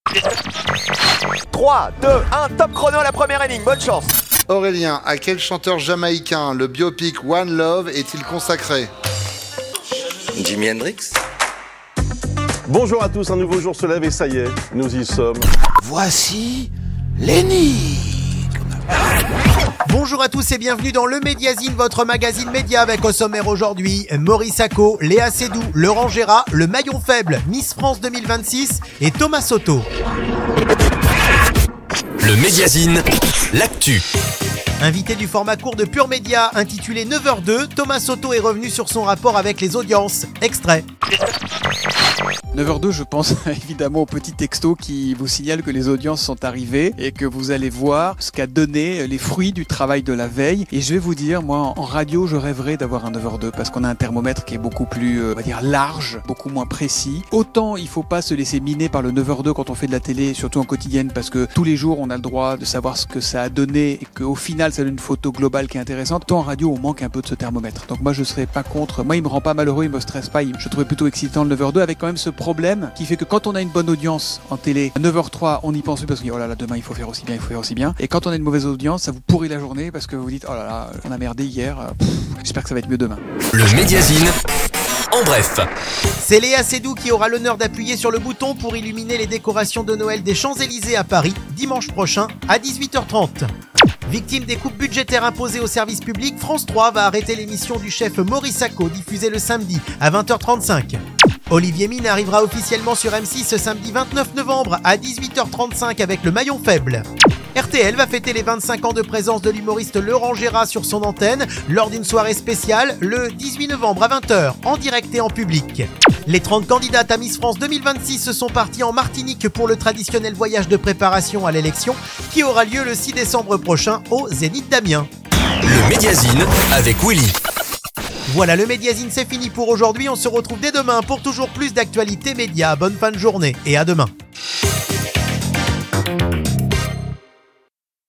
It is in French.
3, 2, 1, top chrono à la première énigme, bonne chance. Aurélien, à quel chanteur jamaïcain le biopic One Love est-il consacré? Jimi Hendrix. Bonjour à tous, un nouveau jour se lève et ça y est, nous y sommes. Voici l'énigme. Bonjour à tous et bienvenue dans le Médiazine, votre magazine média avec au sommaire aujourd'hui Maurice Sacco, Léa Seydoux, Laurent Gérard, le maillon faible, Miss France 2026 et Thomas Soto. Le Médiazine, l'actu. Invité du format court de Pure Média intitulé 9h02, Thomas Soto est revenu sur son rapport avec les audiences. Extrait. 9h02, je pense évidemment au petit texto qui vous signale que les audiences sont arrivées et que vous allez voir ce qu'a donné les fruits du travail de la veille. Et je vais vous dire, moi en radio, je rêverais d'avoir un 9h02 parce qu'on a un thermomètre qui est beaucoup plus, on va dire, large, beaucoup moins précis. Autant il faut pas se laisser miner par le 9h02 quand on fait de la télé, surtout en quotidienne, parce que tous les jours on a le droit de savoir ce que ça a donné et qu'au final ça donne une photo globale qui est intéressante. Tant en radio, on manque un peu de ce thermomètre. Donc moi je serais pas contre. Moi il me rend pas malheureux, il me stresse pas. Je trouvais plutôt excitant le 9h02 avec quand même ce problème qui fait que quand on a une bonne audience en télé, à 9h03, on y pense plus parce que oh là là, demain il faut faire aussi bien, il faut faire aussi bien. Et quand on a une mauvaise audience, ça vous pourrit la journée parce que vous dites oh là là, on a merdé hier, j'espère que ça va être mieux demain. Le Médiazine, en bref. C'est Léa Seydoux qui aura l'honneur d'appuyer sur le bouton pour illuminer les décorations de Noël des Champs-Élysées à Paris, dimanche prochain à 18h30. Victime des coupes budgétaires imposées au service public, France 3 va arrêter l'émission du chef Maurice Sacco diffusée le samedi à 20h35. Olivier Mine arrivera officiellement sur M6 ce samedi 29 novembre à 18h35 avec le maillon faible. RTL va fêter les 25 ans de présence de l'humoriste Laurent Gérard sur son antenne lors d'une soirée spéciale le 18 novembre à 20h en direct et en public. Les 30 candidates à Miss France 2026 se sont partis en Martinique pour le traditionnel voyage de préparation à l'élection qui aura lieu le 6 décembre prochain au Zénith d'Amiens. Le Médiazine avec Willy. Voilà, le Médiazine, c'est fini pour aujourd'hui. On se retrouve dès demain pour toujours plus d'actualités médias. Bonne fin de journée et à demain.